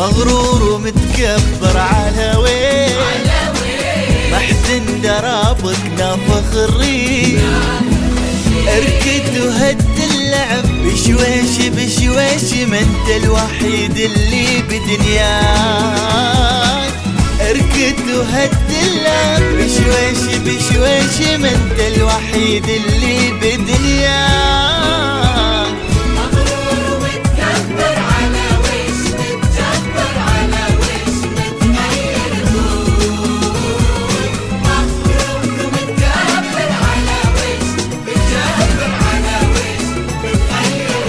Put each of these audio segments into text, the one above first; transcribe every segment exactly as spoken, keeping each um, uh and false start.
مغرور ومتكبر على وين ما حد درابك نافخ الريح. اركد وهد اللعب بشويش بشويش ما انت الوحيد اللي بدنياك. اركد وهد اللعب بشويش بشويش ما انت الوحيد اللي بدنياك. مغرور ومتكبر على ويش متجبر على ويش متغير هون. مغرور ومتكبر على ويش متجبر على ويش متغير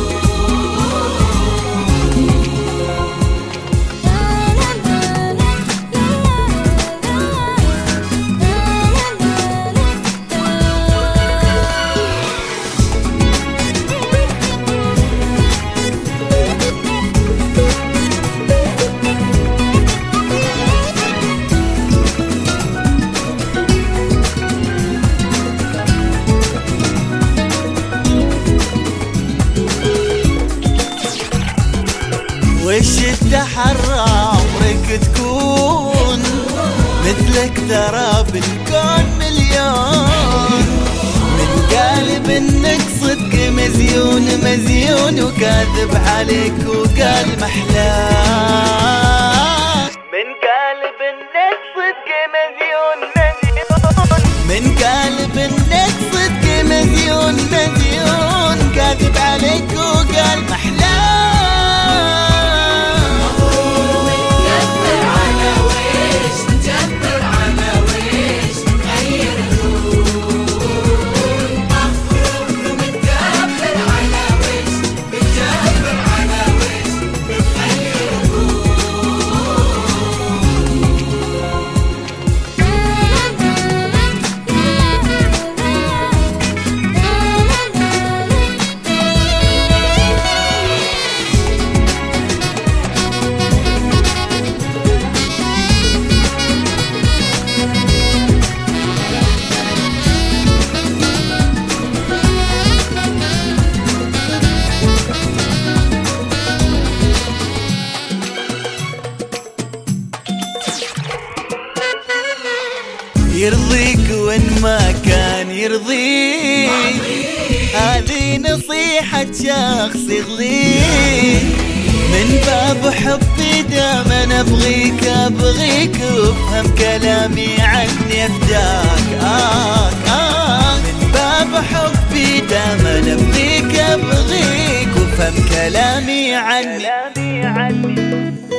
وش التحرى عمرك تكون مثلك ترى بالكون مليون. من قالب انك صدق مزيون مزيون وكاذب عليك وقال محلاك. من قالب انك صدق مزيون مزيون من قالب انك صدق مزيون مزيون كاذب عليك وقال محلاك. يرضيك وين ما كان يرضيك، هذه نصيحة شخص يغليك. من باب حبي دائما ابغيك ابغيك وافهم كلامي عني افداك. آه آه من باب حبي دائما ابغيك ابغيك وافهم كلامي عني.